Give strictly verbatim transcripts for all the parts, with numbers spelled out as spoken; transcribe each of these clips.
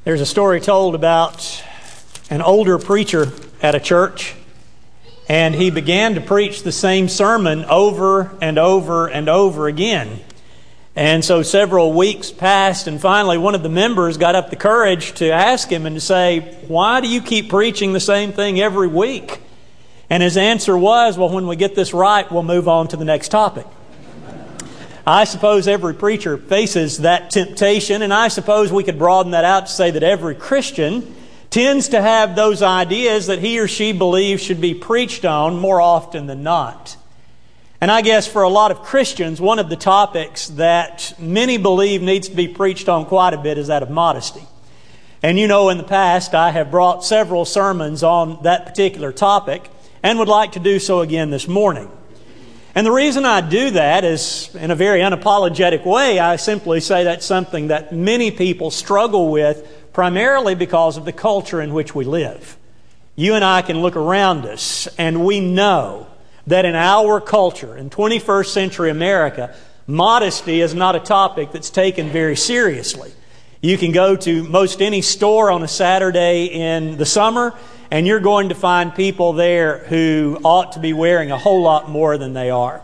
There's a story told about an older preacher at a church, and he began to preach the same sermon over and over and over again. And so several weeks passed, and finally one of the members got up the courage to ask him and to say, "Why do you keep preaching the same thing every week?" And his answer was, "Well, when we get this right, we'll move on to the next topic." I suppose every preacher faces that temptation, and I suppose we could broaden that out to say that every Christian tends to have those ideas that he or she believes should be preached on more often than not. And I guess for a lot of Christians, one of the topics that many believe needs to be preached on quite a bit is that of modesty. And you know, in the past, I have brought several sermons on that particular topic and would like to do so again this morning. And the reason I do that is, in a very unapologetic way, I simply say that's something that many people struggle with, primarily because of the culture in which we live. You and I can look around us, and we know that in our culture, in twenty-first century America, modesty is not a topic that's taken very seriously. You can go to most any store on a Saturday in the summer, and you're going to find people there who ought to be wearing a whole lot more than they are.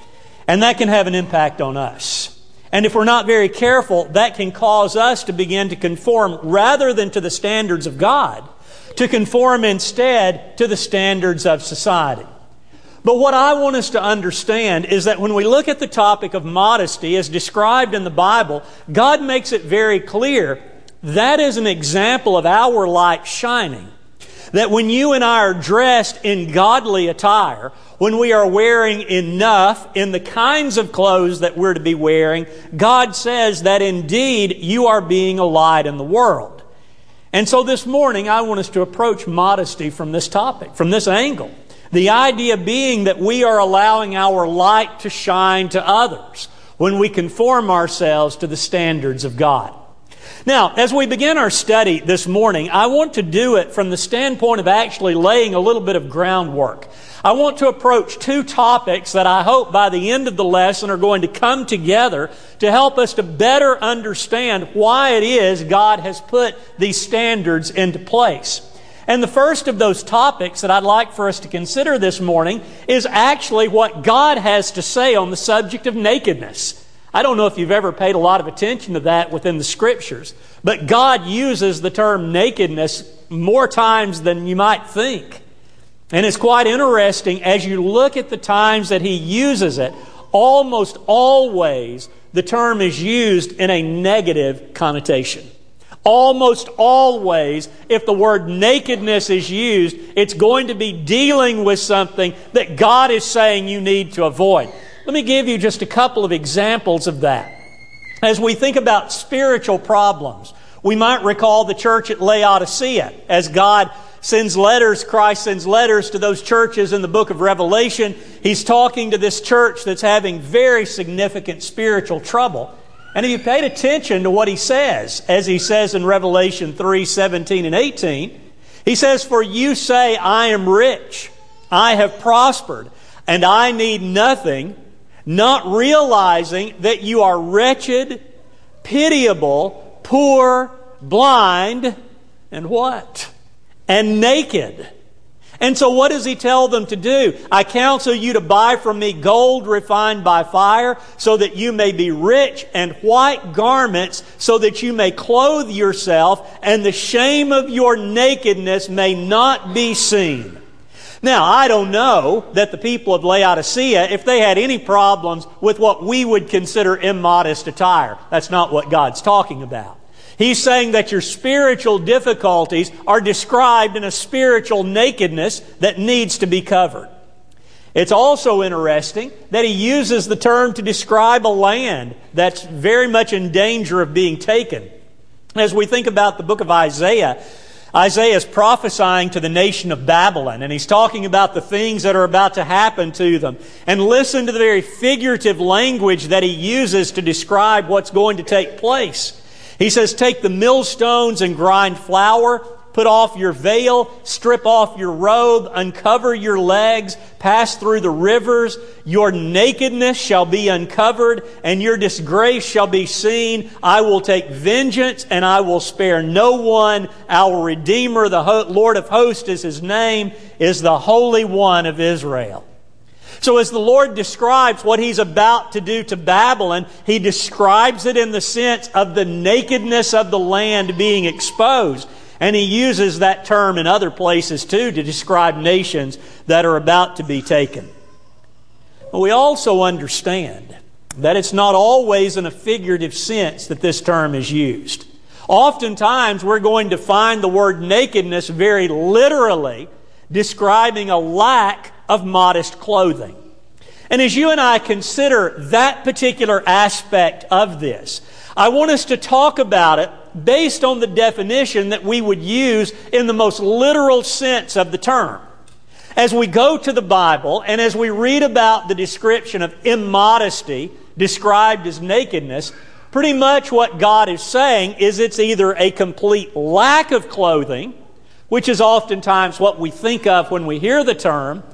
And that can have an impact on us. And if we're not very careful, that can cause us to begin to conform rather than to the standards of God, to conform instead to the standards of society. But what I want us to understand is that when we look at the topic of modesty as described in the Bible, God makes it very clear that is an example of our light shining. That when you and I are dressed in godly attire, when we are wearing enough in the kinds of clothes that we're to be wearing, God says that indeed you are being a light in the world. And so this morning I want us to approach modesty from this topic, from this angle. The idea being that we are allowing our light to shine to others when we conform ourselves to the standards of God. Now, as we begin our study this morning, I want to do it from the standpoint of actually laying a little bit of groundwork. I want to approach two topics that I hope by the end of the lesson are going to come together to help us to better understand why it is God has put these standards into place. And the first of those topics that I'd like for us to consider this morning is actually what God has to say on the subject of nakedness. I don't know if you've ever paid a lot of attention to that within the Scriptures, but God uses the term nakedness more times than you might think. And it's quite interesting as you look at the times that He uses it, almost always the term is used in a negative connotation. Almost always, if the word nakedness is used, it's going to be dealing with something that God is saying you need to avoid. Let me give you just a couple of examples of that. As we think about spiritual problems, we might recall the church at Laodicea. As God sends letters, Christ sends letters to those churches in the book of Revelation, He's talking to this church that's having very significant spiritual trouble. And if you paid attention to what He says, as He says in Revelation three, seventeen and eighteen, He says, "For you say, I am rich, I have prospered, and I need nothing, not realizing that you are wretched, pitiable, poor, blind," and what? "And naked." And so what does He tell them to do? "I counsel you to buy from me gold refined by fire, so that you may be rich, and white garments, so that you may clothe yourself, and the shame of your nakedness may not be seen." Now, I don't know that the people of Laodicea, if they had any problems with what we would consider immodest attire. That's not what God's talking about. He's saying that your spiritual difficulties are described in a spiritual nakedness that needs to be covered. It's also interesting that He uses the term to describe a land that's very much in danger of being taken. As we think about the book of Isaiah, Isaiah is prophesying to the nation of Babylon, and he's talking about the things that are about to happen to them. And listen to the very figurative language that he uses to describe what's going to take place. He says, "Take the millstones and grind flour, put off your veil, strip off your robe, uncover your legs, pass through the rivers. Your nakedness shall be uncovered, and your disgrace shall be seen. I will take vengeance, and I will spare no one. Our Redeemer, the Lord of hosts is His name, is the Holy One of Israel. So as the Lord describes what He's about to do to Babylon, He describes it in the sense of the nakedness of the land being exposed. And He uses that term in other places too to describe nations that are about to be taken. But we also understand that it's not always in a figurative sense that this term is used. Oftentimes we're going to find the word nakedness very literally describing a lack of modest clothing. And as you and I consider that particular aspect of this, I want us to talk about it based on the definition that we would use in the most literal sense of the term. As we go to the Bible and as we read about the description of immodesty described as nakedness, pretty much what God is saying is it's either a complete lack of clothing, which is oftentimes what we think of when we hear the term,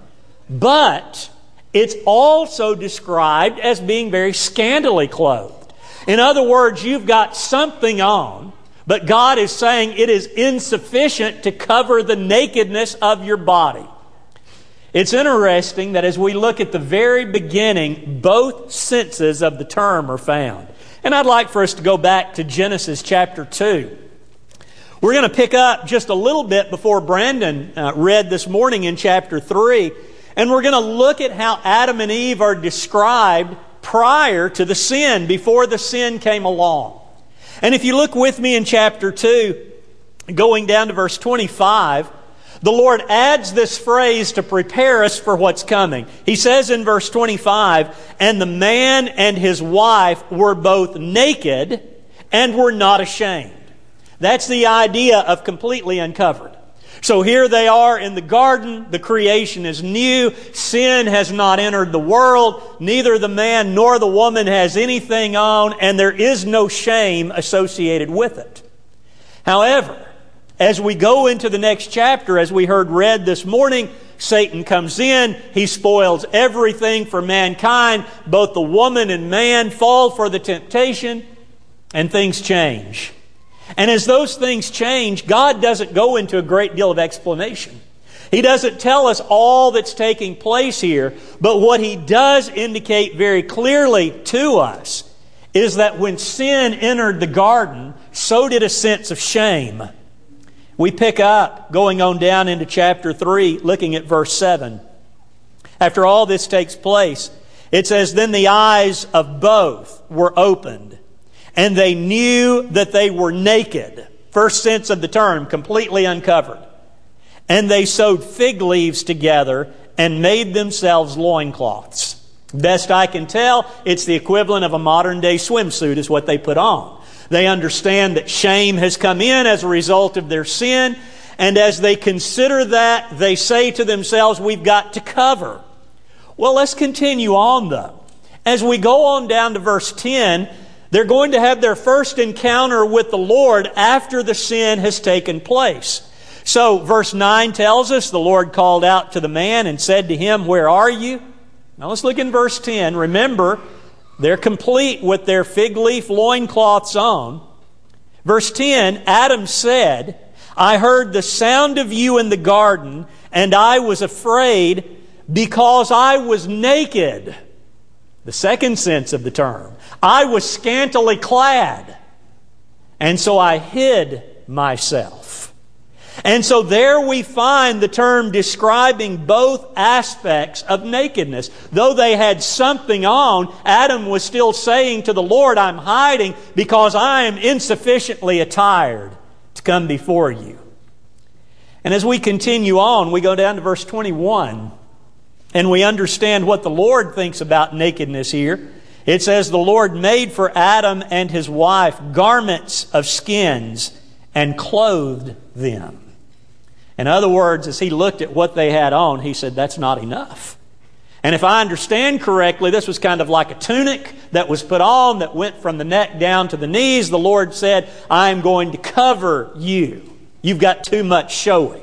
but it's also described as being very scantily clothed. In other words, you've got something on, but God is saying it is insufficient to cover the nakedness of your body. It's interesting that as we look at the very beginning, both senses of the term are found. And I'd like for us to go back to Genesis chapter two. We're going to pick up just a little bit before Brandon uh, read this morning in chapter three. And we're going to look at how Adam and Eve are described prior to the sin, before the sin came along. And if you look with me in chapter two, going down to verse twenty-five, the Lord adds this phrase to prepare us for what's coming. He says in verse twenty-five, "And the man and his wife were both naked and were not ashamed." That's the idea of completely uncovered. So here they are in the garden. The creation is new. Sin has not entered the world. Neither the man nor the woman has anything on, and there is no shame associated with it. However, as we go into the next chapter, as we heard read this morning, Satan comes in. He spoils everything for mankind. Both the woman and man fall for the temptation, and things change. And as those things change, God doesn't go into a great deal of explanation. He doesn't tell us all that's taking place here, but what He does indicate very clearly to us is that when sin entered the garden, so did a sense of shame. We pick up, going on down into chapter three, looking at verse seven. After all this takes place, it says, "Then the eyes of both were opened, and they knew that they were naked." First sense of the term, completely uncovered. "And they sewed fig leaves together and made themselves loincloths." Best I can tell, it's the equivalent of a modern day swimsuit is what they put on. They understand that shame has come in as a result of their sin. And as they consider that, they say to themselves, we've got to cover. Well, let's continue on though. As we go on down to verse ten, they're going to have their first encounter with the Lord after the sin has taken place. So verse nine tells us, "The Lord called out to the man and said to him, 'Where are you?'" Now let's look in verse ten. Remember, they're complete with their fig leaf loincloths on. Verse ten, "Adam said, 'I heard the sound of you in the garden, and I was afraid because I was naked.'" The second sense of the term. "I was scantily clad, and so I hid myself." And so there we find the term describing both aspects of nakedness. Though they had something on, Adam was still saying to the Lord, "I'm hiding because I am insufficiently attired to come before you." And as we continue on, we go down to verse twenty-one, and we understand what the Lord thinks about nakedness here. It says, "The Lord made for Adam and his wife garments of skins and clothed them." In other words, as He looked at what they had on, He said, that's not enough. And if I understand correctly, this was kind of like a tunic that was put on that went from the neck down to the knees. The Lord said, "I am going to cover you." You've got too much showing.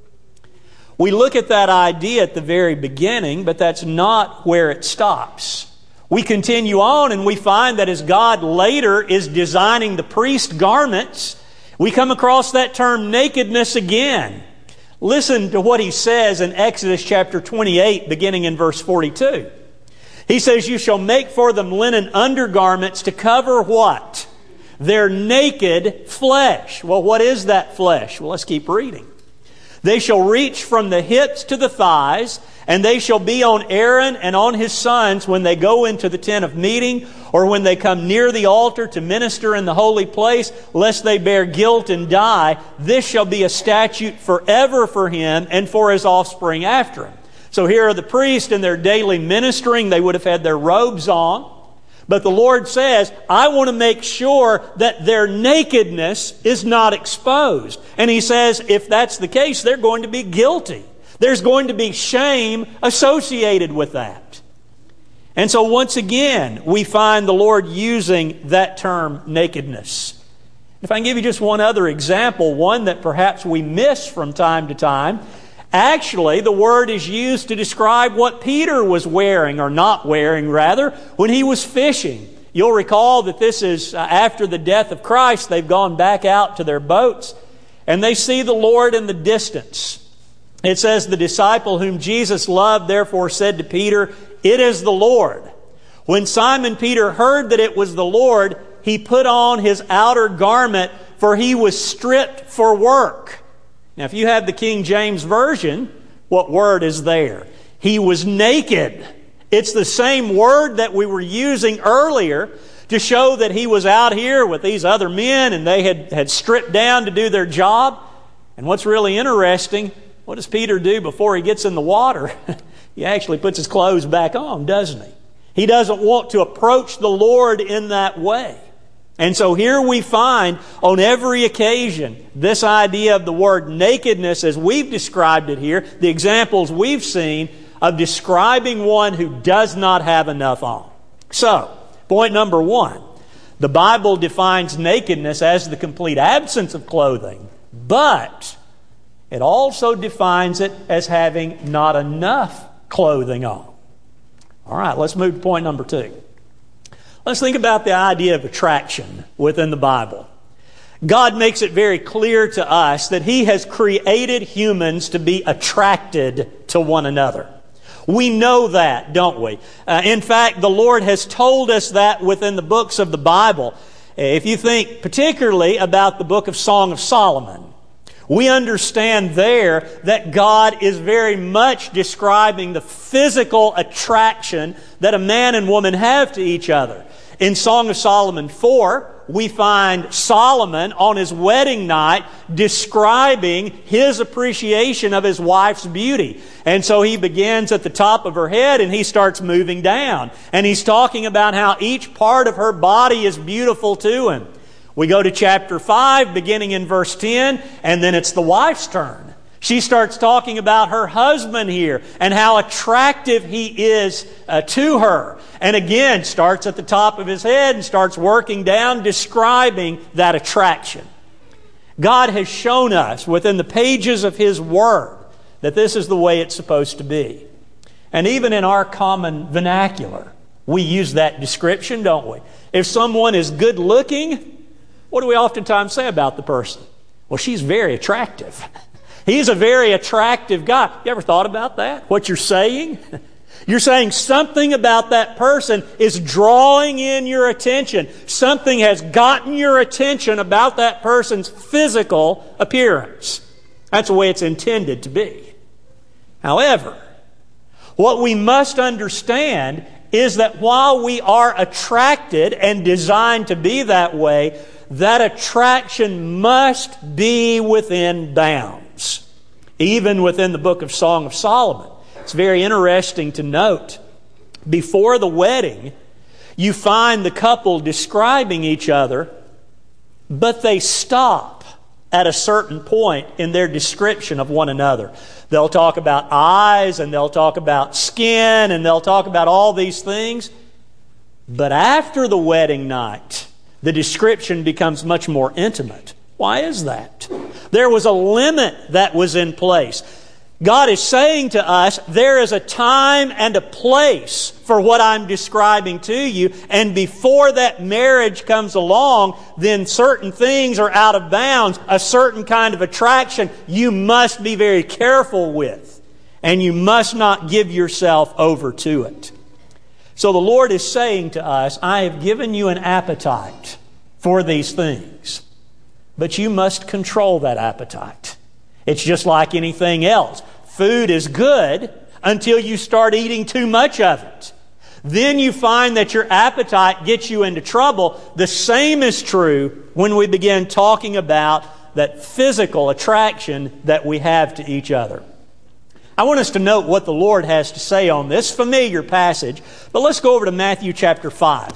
We look at that idea at the very beginning, but that's not where it stops. We continue on and we find that as God later is designing the priest garments, we come across that term nakedness again. Listen to what he says in Exodus chapter twenty-eight, beginning in verse forty-two. He says, "You shall make for them linen undergarments to cover" what? "Their naked flesh." Well, what is that flesh? Well, let's keep reading. "They shall reach from the hips to the thighs, and they shall be on Aaron and on his sons when they go into the tent of meeting, or when they come near the altar to minister in the holy place, lest they bear guilt and die. This shall be a statute forever for him and for his offspring after him." So here are the priests in their daily ministering. They would have had their robes on. But the Lord says, I want to make sure that their nakedness is not exposed. And He says, if that's the case, they're going to be guilty. There's going to be shame associated with that. And so once again, we find the Lord using that term nakedness. If I can give you just one other example, one that perhaps we miss from time to time. Actually, the word is used to describe what Peter was wearing, or not wearing rather, when he was fishing. You'll recall that this is uh, after the death of Christ. They've gone back out to their boats and they see the Lord in the distance. It says, "The disciple whom Jesus loved therefore said to Peter, 'It is the Lord.' When Simon Peter heard that it was the Lord, he put on his outer garment, for he was stripped for work." Now, if you have the King James Version, what word is there? He was naked. It's the same word that we were using earlier to show that he was out here with these other men and they had, had stripped down to do their job. And what's really interesting, what does Peter do before he gets in the water? He actually puts his clothes back on, doesn't he? He doesn't want to approach the Lord in that way. And so here we find on every occasion this idea of the word nakedness as we've described it here, the examples we've seen of describing one who does not have enough on. So, point number one, the Bible defines nakedness as the complete absence of clothing, but it also defines it as having not enough clothing on. All right, let's move to point number two. Let's think about the idea of attraction within the Bible. God makes it very clear to us that He has created humans to be attracted to one another. We know that, don't we? Uh, in fact, the Lord has told us that within the books of the Bible. If you think particularly about the book of Song of Solomon, we understand there that God is very much describing the physical attraction that a man and woman have to each other. In Song of Solomon four, we find Solomon on his wedding night describing his appreciation of his wife's beauty. And so he begins at the top of her head and he starts moving down. And he's talking about how each part of her body is beautiful to him. We go to chapter five, beginning in verse ten, and then it's the wife's turn. She starts talking about her husband here and how attractive he is uh, to her. And again, starts at the top of his head and starts working down, describing that attraction. God has shown us within the pages of His Word that this is the way it's supposed to be. And even in our common vernacular, we use that description, don't we? If someone is good looking, what do we oftentimes say about the person? Well, she's very attractive. He's a very attractive guy. You ever thought about that? What you're saying? You're saying something about that person is drawing in your attention. Something has gotten your attention about that person's physical appearance. That's the way it's intended to be. However, what we must understand is that while we are attracted and designed to be that way, that attraction must be within bounds. Even within the book of Song of Solomon. It's very interesting to note, before the wedding, you find the couple describing each other, but they stop at a certain point in their description of one another. They'll talk about eyes, and they'll talk about skin, and they'll talk about all these things. But after the wedding night, the description becomes much more intimate. Why is that? There was a limit that was in place. God is saying to us, there is a time and a place for what I'm describing to you, and before that marriage comes along, then certain things are out of bounds. A certain kind of attraction you must be very careful with, and you must not give yourself over to it. So the Lord is saying to us, I have given you an appetite for these things, but you must control that appetite. It's just like anything else. Food is good until you start eating too much of it. Then you find that your appetite gets you into trouble. The same is true when we begin talking about that physical attraction that we have to each other. I want us to note what the Lord has to say on this familiar passage, but let's go over to Matthew chapter five.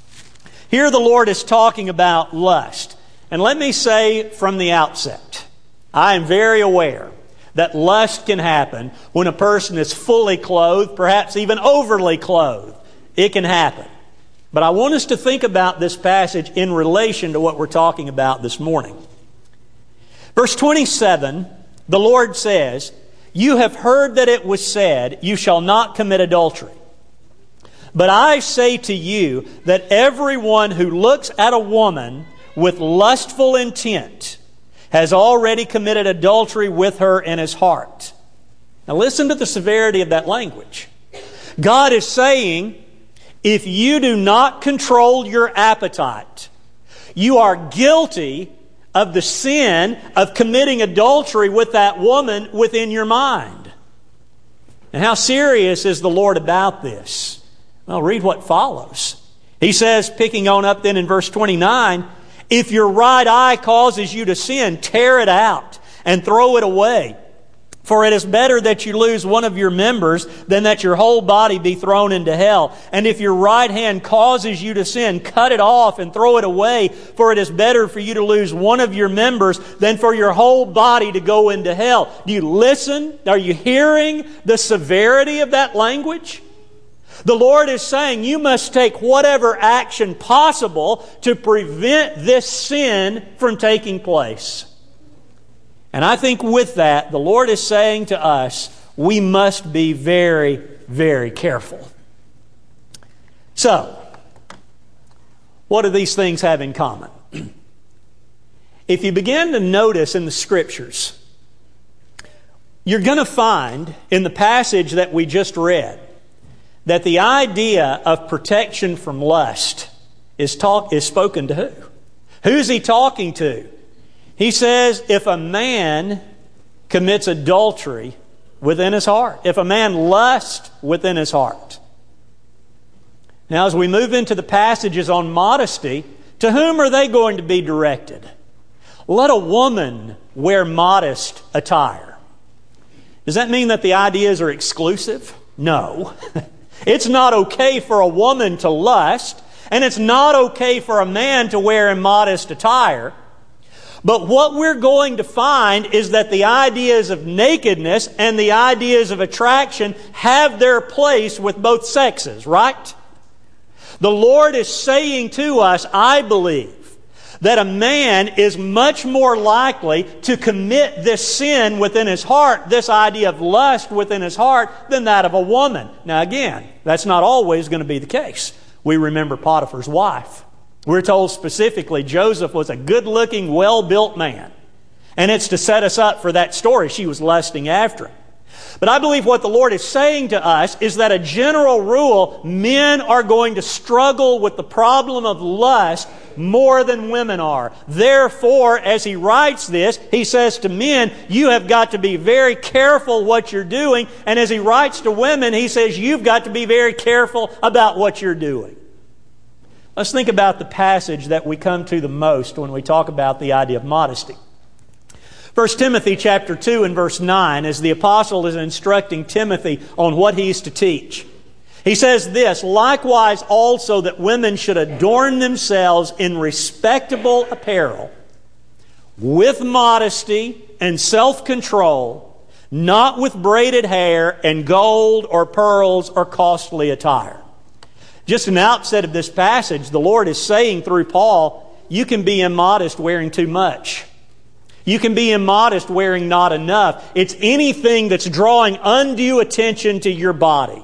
Here the Lord is talking about lust. And let me say from the outset, I am very aware that lust can happen when a person is fully clothed, perhaps even overly clothed. It can happen. But I want us to think about this passage in relation to what we're talking about this morning. Verse twenty-seven, the Lord says, you have heard that it was said, you shall not commit adultery. But I say to you that everyone who looks at a woman with lustful intent has already committed adultery with her in his heart. Now listen to the severity of that language. God is saying, if you do not control your appetite, you are guilty of the sin of committing adultery with that woman within your mind. And how serious is the Lord about this? Well, read what follows. He says, picking on up then in verse twenty-nine, if your right eye causes you to sin, tear it out and throw it away. For it is better that you lose one of your members than that your whole body be thrown into hell. And if your right hand causes you to sin, cut it off and throw it away. For it is better for you to lose one of your members than for your whole body to go into hell. Do you listen? Are you hearing the severity of that language? The Lord is saying you must take whatever action possible to prevent this sin from taking place. And I think with that, the Lord is saying to us, we must be very, very careful. So, what do these things have in common? If you begin to notice in the Scriptures, you're going to find in the passage that we just read that the idea of protection from lust is talk is spoken to who? Who's he talking to? He says, if a man commits adultery within his heart, if a man lusts within his heart. Now, as we move into the passages on modesty, to whom are they going to be directed? Let a woman wear modest attire. Does that mean that the ideas are exclusive? No. It's not okay for a woman to lust, and it's not okay for a man to wear immodest attire. But what we're going to find is that the ideas of nakedness and the ideas of attraction have their place with both sexes, right? The Lord is saying to us, I believe, that a man is much more likely to commit this sin within his heart, this idea of lust within his heart, than that of a woman. Now again, that's not always going to be the case. We remember Potiphar's wife. We're told specifically Joseph was a good-looking, well-built man. And it's to set us up for that story. She was lusting after him. But I believe what the Lord is saying to us is that a general rule, men are going to struggle with the problem of lust more than women are. Therefore, as he writes this, he says to men, you have got to be very careful what you're doing. And as he writes to women, he says, you've got to be very careful about what you're doing. Let's think about the passage that we come to the most when we talk about the idea of modesty. First Timothy chapter two and verse nine, as the apostle is instructing Timothy on what he's to teach. He says this, likewise also that women should adorn themselves in respectable apparel, with modesty and self-control, not with braided hair and gold or pearls or costly attire. Just an outset of this passage, the Lord is saying through Paul, you can be immodest wearing too much. You can be immodest wearing not enough. It's anything that's drawing undue attention to your body.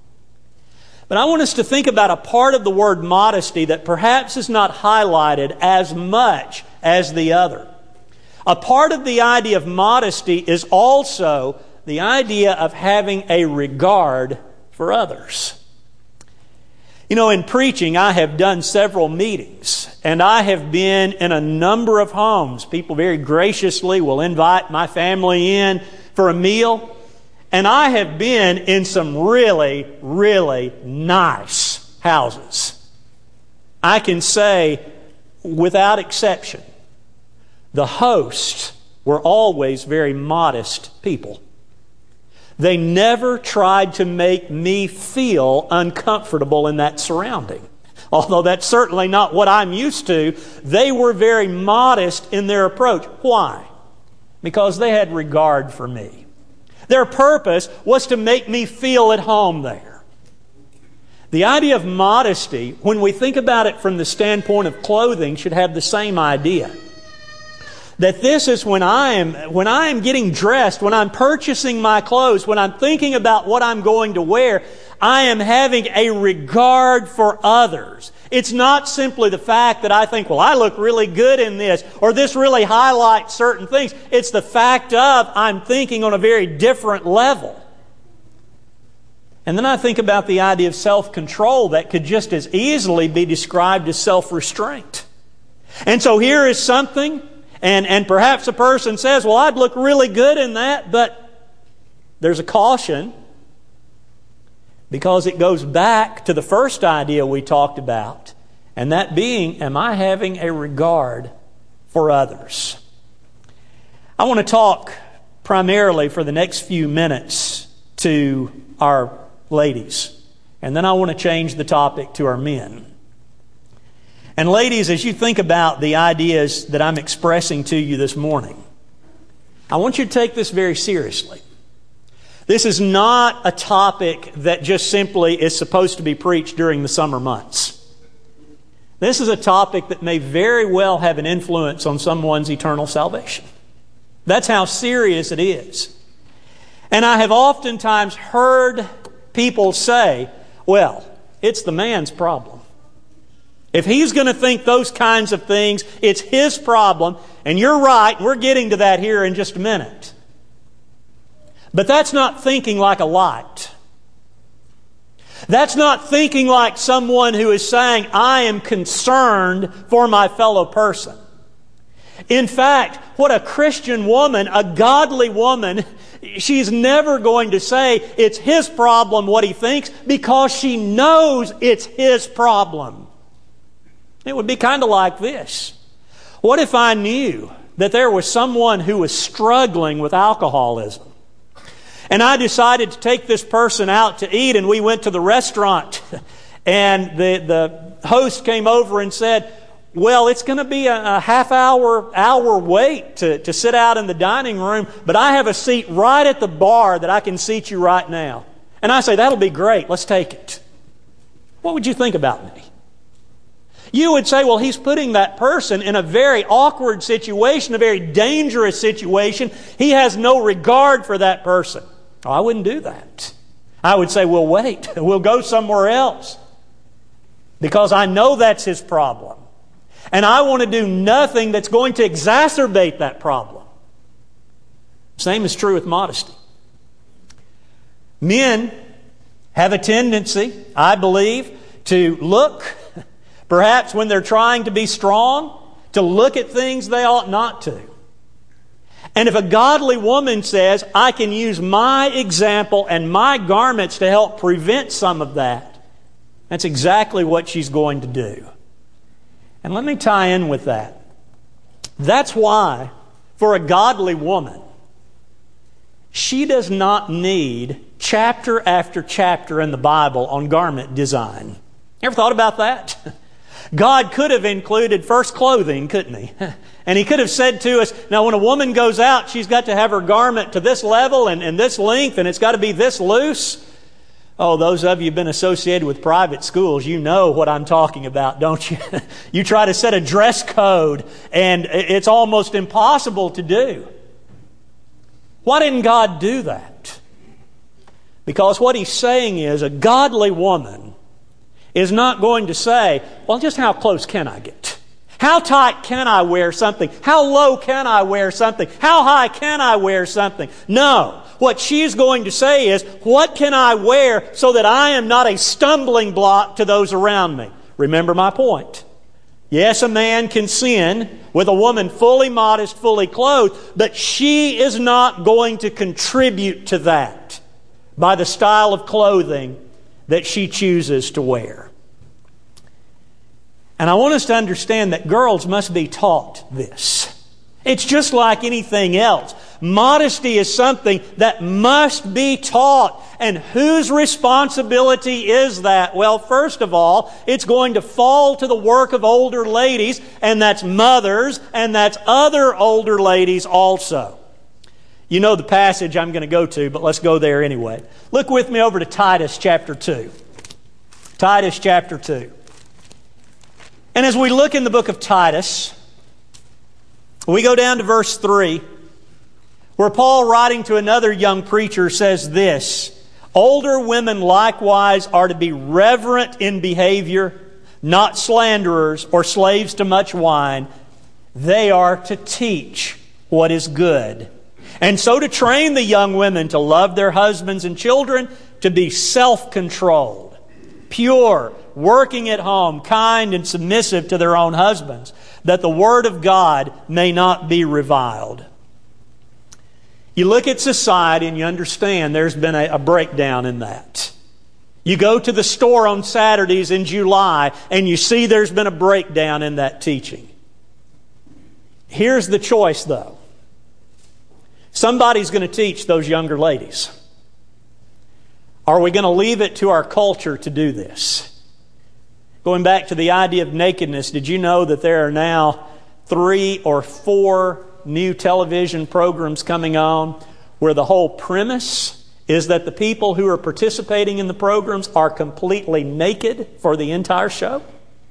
But I want us to think about a part of the word modesty that perhaps is not highlighted as much as the other. A part of the idea of modesty is also the idea of having a regard for others. You know, in preaching, I have done several meetings, and I have been in a number of homes. People very graciously will invite my family in for a meal. And I have been in some really, really nice houses. I can say, without exception, the hosts were always very modest people. They never tried to make me feel uncomfortable in that surrounding. Although that's certainly not what I'm used to, they were very modest in their approach. Why? Because they had regard for me. Their purpose was to make me feel at home there. The idea of modesty, when we think about it from the standpoint of clothing, should have the same idea. That this is when I am, when I am getting dressed, when I'm purchasing my clothes, when I'm thinking about what I'm going to wear, I am having a regard for others. It's not simply the fact that I think, well, I look really good in this, or this really highlights certain things. It's the fact of I'm thinking on a very different level. And then I think about the idea of self-control that could just as easily be described as self-restraint. And so here is something, and, and perhaps a person says, well, I'd look really good in that, but there's a caution. Because it goes back to the first idea we talked about, and that being, am I having a regard for others? I want to talk primarily for the next few minutes to our ladies, and then I want to change the topic to our men. And ladies, as you think about the ideas that I'm expressing to you this morning, I want you to take this very seriously. This is not a topic that just simply is supposed to be preached during the summer months. This is a topic that may very well have an influence on someone's eternal salvation. That's how serious it is. And I have oftentimes heard people say, well, it's the man's problem. If he's going to think those kinds of things, it's his problem. And you're right, we're getting to that here in just a minute. But that's not thinking like a light. That's not thinking like someone who is saying, I am concerned for my fellow person. In fact, what a Christian woman, a godly woman, she's never going to say it's his problem what he thinks, because she knows it's his problem. It would be kind of like this. What if I knew that there was someone who was struggling with alcoholism? And I decided to take this person out to eat, and we went to the restaurant. And the, the host came over and said, well, it's going to be a, a half hour, hour wait to, to sit out in the dining room, but I have a seat right at the bar that I can seat you right now. And I say, that'll be great. Let's take it. What would you think about me? You would say, well, he's putting that person in a very awkward situation, a very dangerous situation. He has no regard for that person. Oh, I wouldn't do that. I would say, well, wait. We'll go somewhere else. Because I know that's his problem. And I want to do nothing that's going to exacerbate that problem. Same is true with modesty. Men have a tendency, I believe, to look, perhaps when they're trying to be strong, to look at things they ought not to. And if a godly woman says, I can use my example and my garments to help prevent some of that, that's exactly what she's going to do. And let me tie in with that. That's why, for a godly woman, she does not need chapter after chapter in the Bible on garment design. Ever thought about that? God could have included first clothing, couldn't He? And He could have said to us, now when a woman goes out, she's got to have her garment to this level and, and this length, and it's got to be this loose. Oh, those of you who've been associated with private schools, you know what I'm talking about, don't you? You try to set a dress code, and it's almost impossible to do. Why didn't God do that? Because what He's saying is a godly woman is not going to say, well, just how close can I get? How tight can I wear something? How low can I wear something? How high can I wear something? No. What she's going to say is, what can I wear so that I am not a stumbling block to those around me? Remember my point. Yes, a man can sin with a woman fully modest, fully clothed, but she is not going to contribute to that by the style of clothing that she chooses to wear. And I want us to understand that girls must be taught this. It's just like anything else. Modesty is something that must be taught. And whose responsibility is that? Well, first of all, it's going to fall to the work of older ladies, and that's mothers, and that's other older ladies also. You know the passage I'm going to go to, but let's go there anyway. Look with me over to Titus chapter two. Titus chapter two. And as we look in the book of Titus, we go down to verse three, where Paul, writing to another young preacher, says this: older women likewise are to be reverent in behavior, not slanderers or slaves to much wine. They are to teach what is good, and so to train the young women to love their husbands and children, to be self-controlled, pure, working at home, kind and submissive to their own husbands, that the word of God may not be reviled. You look at society and you understand there's been a, a breakdown in that. You go to the store on Saturdays in July and you see there's been a breakdown in that teaching. Here's the choice, though. Somebody's going to teach those younger ladies. Are we going to leave it to our culture to do this? Going back to the idea of nakedness, did you know that there are now three or four new television programs coming on where the whole premise is that the people who are participating in the programs are completely naked for the entire show?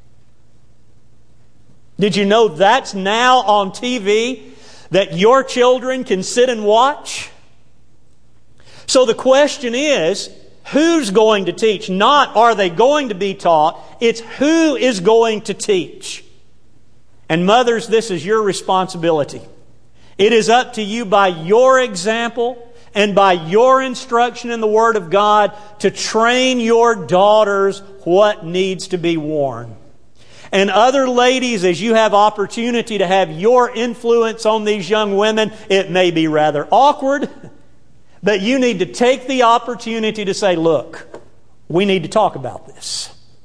Did you know that's now on T V, that your children can sit and watch? So the question is, who's going to teach? Not are they going to be taught, it's who is going to teach. And mothers, this is your responsibility. It is up to you by your example and by your instruction in the Word of God to train your daughters what needs to be worn. And other ladies, as you have opportunity to have your influence on these young women, it may be rather awkward, but you need to take the opportunity to say, look, we need to talk about this.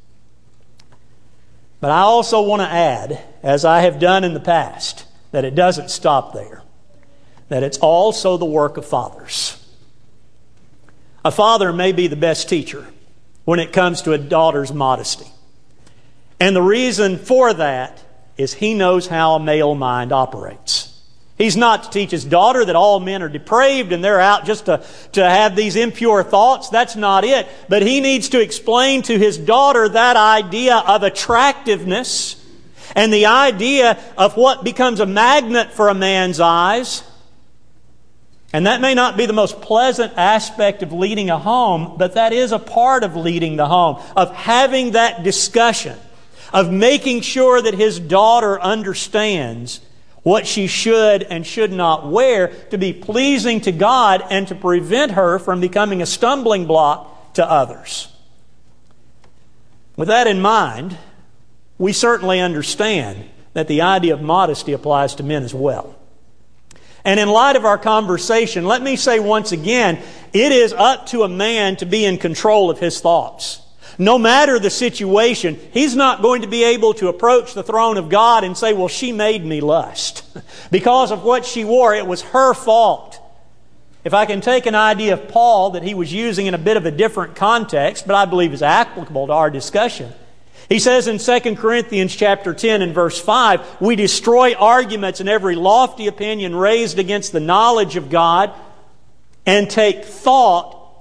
But I also want to add, as I have done in the past, that it doesn't stop there. That it's also the work of fathers. A father may be the best teacher when it comes to a daughter's modesty. And the reason for that is he knows how a male mind operates. He's not to teach his daughter that all men are depraved and they're out just to, to have these impure thoughts. That's not it. But he needs to explain to his daughter that idea of attractiveness and the idea of what becomes a magnet for a man's eyes. And that may not be the most pleasant aspect of leading a home, but that is a part of leading the home, of having that discussion, of making sure that his daughter understands what she should and should not wear to be pleasing to God and to prevent her from becoming a stumbling block to others. With that in mind, we certainly understand that the idea of modesty applies to men as well. And in light of our conversation, let me say once again, it is up to a man to be in control of his thoughts. No matter the situation, he's not going to be able to approach the throne of God and say, well, she made me lust. Because of what she wore, it was her fault. If I can take an idea of Paul that he was using in a bit of a different context, but I believe is applicable to our discussion. He says in Second Corinthians chapter ten and verse five, we destroy arguments and every lofty opinion raised against the knowledge of God and take thought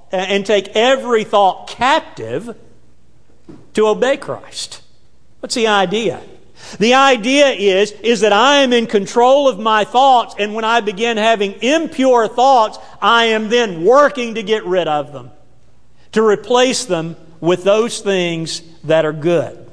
and take every thought captive to obey Christ. What's the idea? The idea is, is that I am in control of my thoughts, and when I begin having impure thoughts, I am then working to get rid of them, to replace them with those things that are good.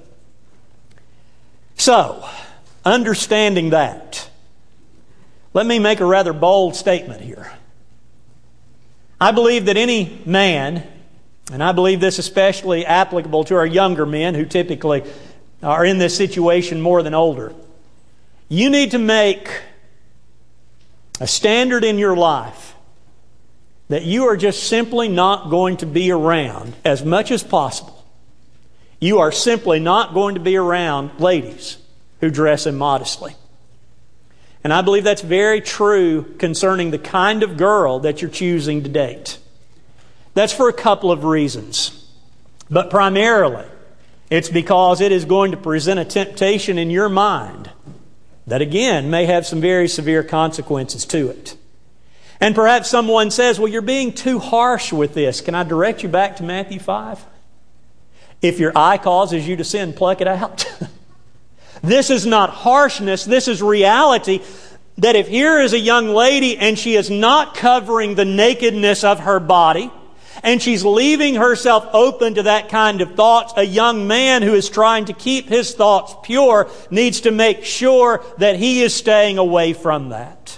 So, understanding that, let me make a rather bold statement here. I believe that any man, and I believe this especially applicable to our younger men who typically are in this situation more than older, you need to make a standard in your life that you are just simply not going to be around as much as possible. You are simply not going to be around ladies who dress immodestly. And I believe that's very true concerning the kind of girl that you're choosing to date. That's for a couple of reasons. But primarily, it's because it is going to present a temptation in your mind that, again, may have some very severe consequences to it. And perhaps someone says, well, you're being too harsh with this. Can I direct you back to Matthew five? If your eye causes you to sin, pluck it out. This is not harshness. This is reality. That if here is a young lady and she is not covering the nakedness of her body, and she's leaving herself open to that kind of thoughts, a young man who is trying to keep his thoughts pure needs to make sure that he is staying away from that.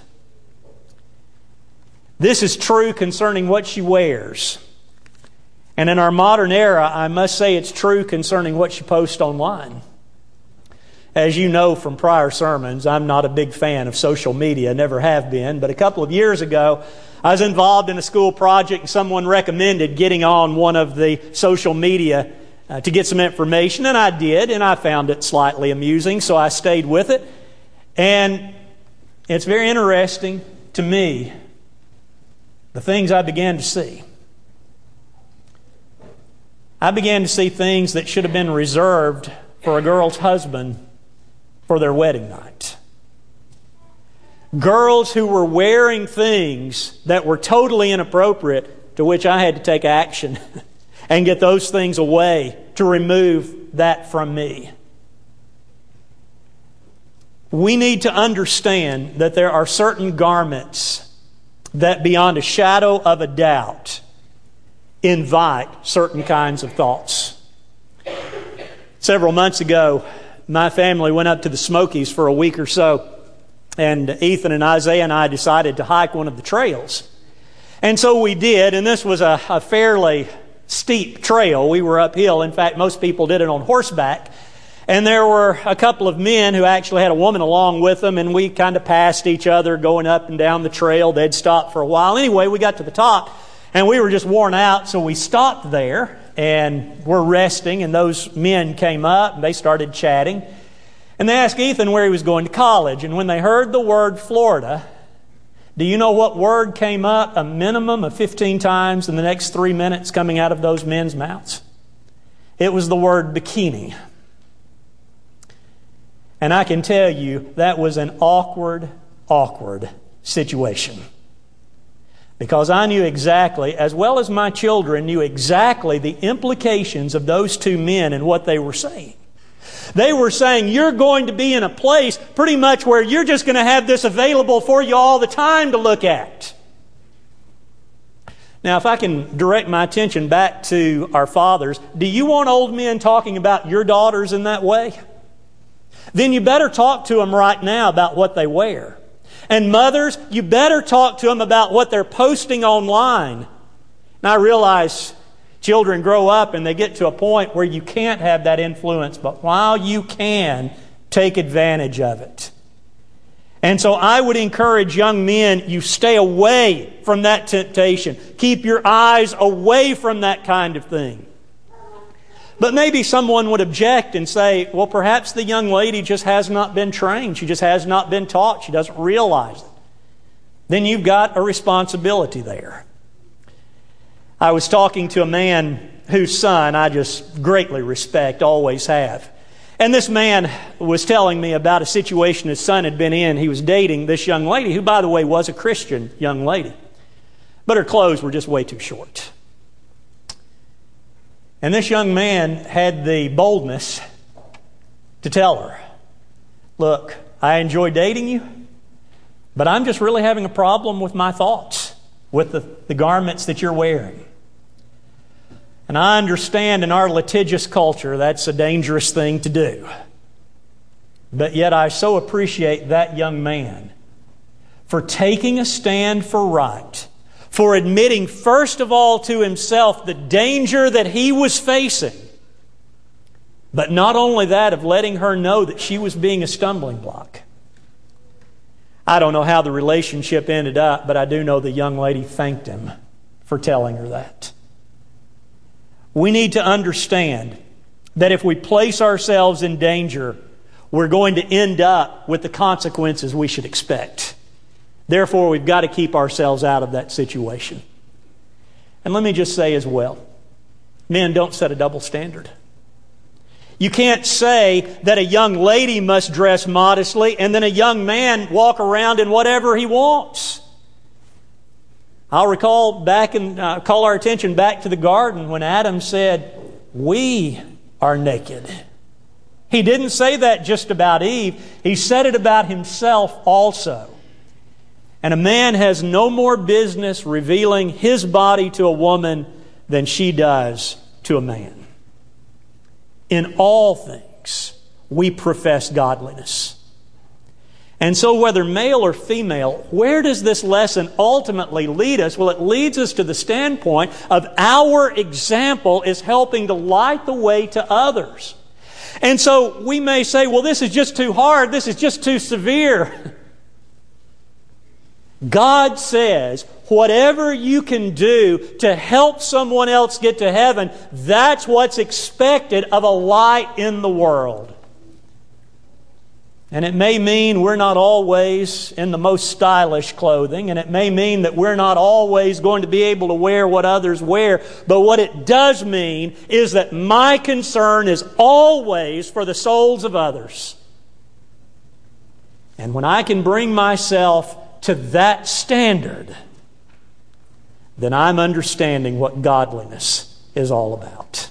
This is true concerning what she wears. And in our modern era, I must say it's true concerning what she posts online. As you know from prior sermons, I'm not a big fan of social media, never have been. But a couple of years ago, I was involved in a school project and someone recommended getting on one of the social media uh, to get some information. And I did, and I found it slightly amusing, so I stayed with it. And it's very interesting to me, the things I began to see. I began to see things that should have been reserved for a girl's husband for their wedding night. Girls who were wearing things that were totally inappropriate, to which I had to take action and get those things away to remove that from me. We need to understand that there are certain garments that beyond a shadow of a doubt invite certain kinds of thoughts. Several months ago, my family went up to the Smokies for a week or so, and Ethan and Isaiah and I decided to hike one of the trails. And so we did, and this was a, a fairly steep trail. We were uphill. In fact, most people did it on horseback. And there were a couple of men who actually had a woman along with them, and we kind of passed each other going up and down the trail. They'd stopped for a while. Anyway, we got to the top, and we were just worn out, so we stopped there. And we're resting, and those men came up, and they started chatting. And they asked Ethan where he was going to college. And when they heard the word Florida, do you know what word came up a minimum of fifteen times in the next three minutes coming out of those men's mouths? It was the word bikini. And I can tell you that was an awkward, awkward situation. Because I knew exactly, as well as my children knew exactly the implications of those two men and what they were saying. They were saying, you're going to be in a place pretty much where you're just going to have this available for you all the time to look at. Now, if I can direct my attention back to our fathers, do you want old men talking about your daughters in that way? Then you better talk to them right now about what they wear. And mothers, you better talk to them about what they're posting online. And I realize children grow up and they get to a point where you can't have that influence, but while you can, take advantage of it. And so I would encourage young men, you stay away from that temptation. Keep your eyes away from that kind of thing. But maybe someone would object and say, well, perhaps the young lady just has not been trained. She just has not been taught. She doesn't realize it. Then you've got a responsibility there. I was talking to a man whose son I just greatly respect, always have. And this man was telling me about a situation his son had been in. He was dating this young lady, who, by the way, was a Christian young lady. But her clothes were just way too short. And this young man had the boldness to tell her, look, I enjoy dating you, but I'm just really having a problem with my thoughts, with the, the garments that you're wearing. And I understand in our litigious culture that's a dangerous thing to do. But yet I so appreciate that young man for taking a stand for right, for admitting first of all to himself the danger that he was facing, but not only that, of letting her know that she was being a stumbling block. I don't know how the relationship ended up, but I do know the young lady thanked him for telling her that. We need to understand that if we place ourselves in danger, we're going to end up with the consequences we should expect. Therefore, we've got to keep ourselves out of that situation. And let me just say as well, men, don't set a double standard. You can't say that a young lady must dress modestly and then a young man walk around in whatever he wants. I'll recall back and uh, call our attention back to the garden when Adam said, "We are naked." He didn't say that just about Eve. He said it about himself also. And a man has no more business revealing his body to a woman than she does to a man. In all things, we profess godliness. And so whether male or female, where does this lesson ultimately lead us? Well, it leads us to the standpoint of our example is helping to light the way to others. And so we may say, well, this is just too hard. This is just too severe. God says, whatever you can do to help someone else get to heaven, that's what's expected of a light in the world. And it may mean we're not always in the most stylish clothing, and it may mean that we're not always going to be able to wear what others wear. But what it does mean is that my concern is always for the souls of others. And when I can bring myself to that standard, then I'm understanding what godliness is all about.